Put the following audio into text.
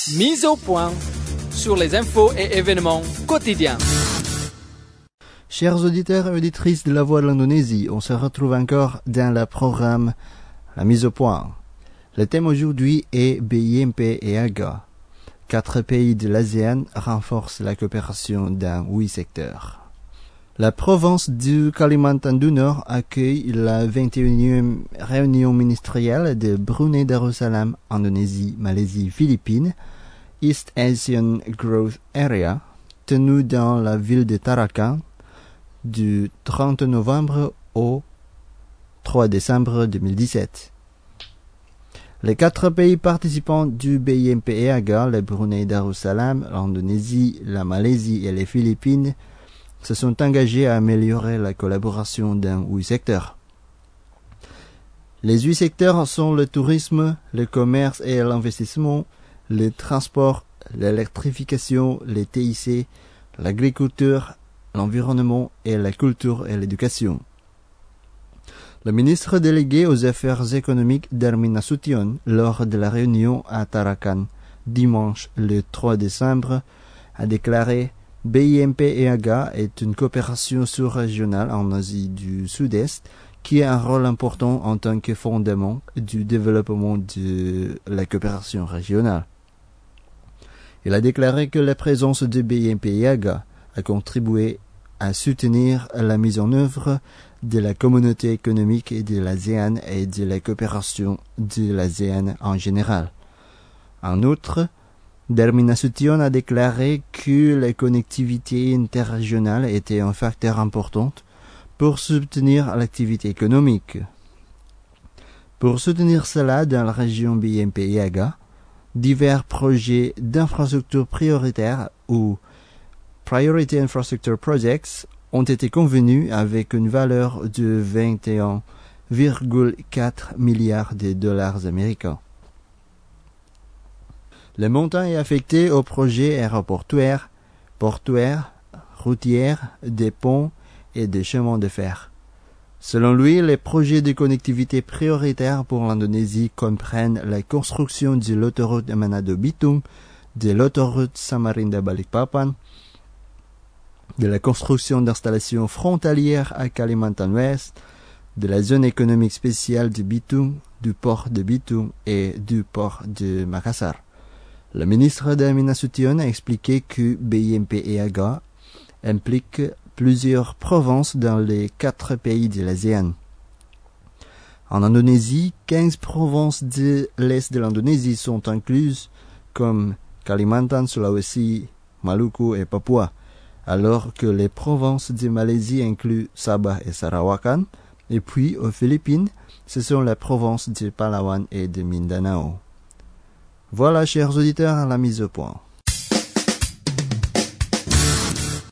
Mise au point sur les infos et événements quotidiens. Chers auditeurs et auditrices de La Voix de l'Indonésie, on se retrouve encore dans le programme La Mise au Point. Le thème aujourd'hui est BIMP et AGA. 4 pays de l'ASEAN renforcent la coopération dans 8 secteurs. La province du Kalimantan du Nord accueille la 21e réunion ministérielle de Brunei Darussalam, Indonésie, Malaisie, Philippines, East Asian Growth Area, tenue dans la ville de Tarakan du 30 novembre au 3 décembre 2017. Les 4 pays participants du BIMP et AGA, le Brunei Darussalam, l'Indonésie, la Malaisie et les Philippines, se sont engagés à améliorer la collaboration dans 8 secteurs. Les 8 secteurs sont le tourisme, le commerce et l'investissement, le transport, l'électrification, les TIC, l'agriculture, l'environnement et la culture et l'éducation. Le ministre délégué aux Affaires économiques Darmin Nasution, lors de la réunion à Tarakan dimanche le 3 décembre, a déclaré BIMP et AGA est une coopération sous-régionale en Asie du Sud-Est qui a un rôle important en tant que fondement du développement de la coopération régionale. Il a déclaré que la présence de BIMP et AGA a contribué à soutenir la mise en œuvre de la communauté économique de l'ASEAN et de la coopération de l'ASEAN en général. En outre, Darmin Nasution a déclaré que la connectivité interrégionale était un facteur important pour soutenir l'activité économique. Pour soutenir cela dans la région BIMP et AGA, divers projets d'infrastructures prioritaires ou Priority Infrastructure Projects ont été convenus avec une valeur de 21,4 milliards de dollars américains. Le montant est affecté aux projets aéroportuaires, portuaires, routiers, des ponts et des chemins de fer. Selon lui, les projets de connectivité prioritaires pour l'Indonésie comprennent la construction de l'autoroute Manado-Bitung, de l'autoroute Samarinda-Balikpapan, de la construction d'installations frontalières à Kalimantan Ouest, de la zone économique spéciale de Bitung, du port de Bitung et du port de Makassar. Le ministre Darmin Nasution a expliqué que BIMP et AGA impliquent plusieurs provinces dans les 4 pays de l'ASEAN. En Indonésie, 15 provinces de l'est de l'Indonésie sont incluses, comme Kalimantan, Sulawesi, Maluku et Papua, alors que les provinces de Malaisie incluent Sabah et Sarawakan, et puis aux Philippines, ce sont les provinces de Palawan et de Mindanao. Voilà, chers auditeurs, la mise au point.